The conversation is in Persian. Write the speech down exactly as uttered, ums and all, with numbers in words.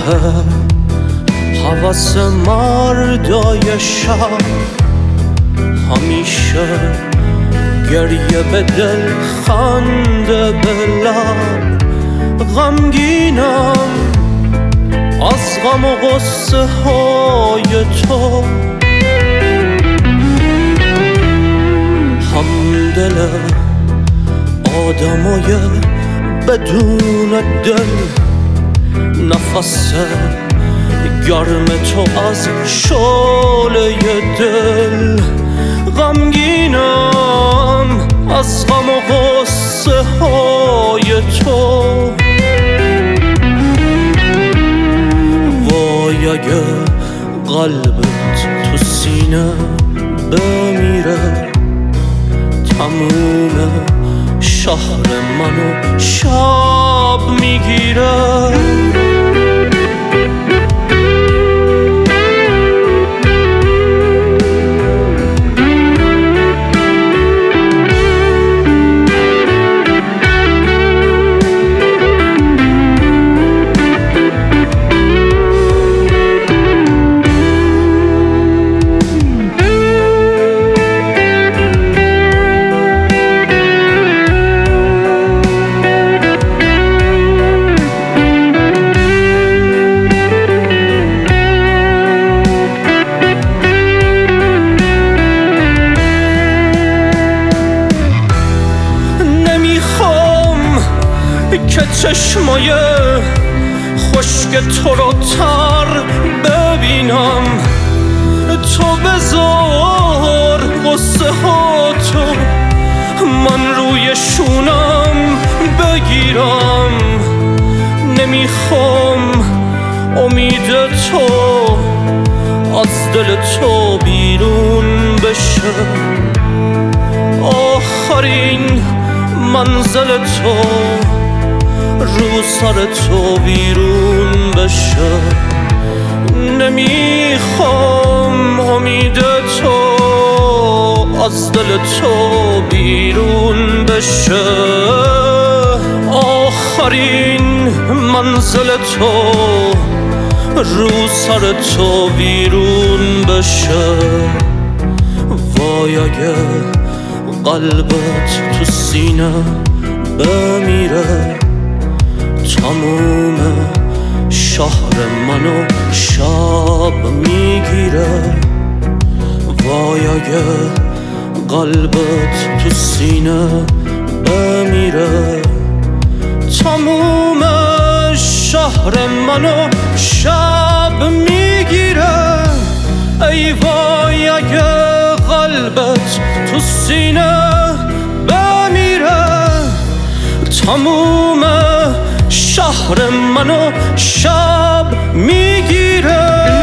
هوس مردای شب همیشه گریه به دل خنده به لب غمگینم از غم و غصه های تو همدل آدمای بدون دل نفس گرم تو از شعله دل غمگینم از غم و غصه های تو وای اگه قلبت تو سینه بمیره تموم شهر منو شب میگیره که چشمای خشک تو رو تر ببینم تو بذار قصه ها تو من روی شونم بگیرم نمیخوام امید تو از دل تو بیرون بشه آخرین منزل تو رو سر تو بیرون بشه نمیخوام امید تو از دل تو بیرون بشه آخرین منزل تو رو سر تو بیرون بشه وای اگه قلبت تو سینه بمیره تموم شهر منو شب میگیره وای اگه قلبت تو سینه بمیره تموم شهر منو شب میگیره ای وای اگه قلبت تو سینه بمیره تموم شهر منو شب میگیره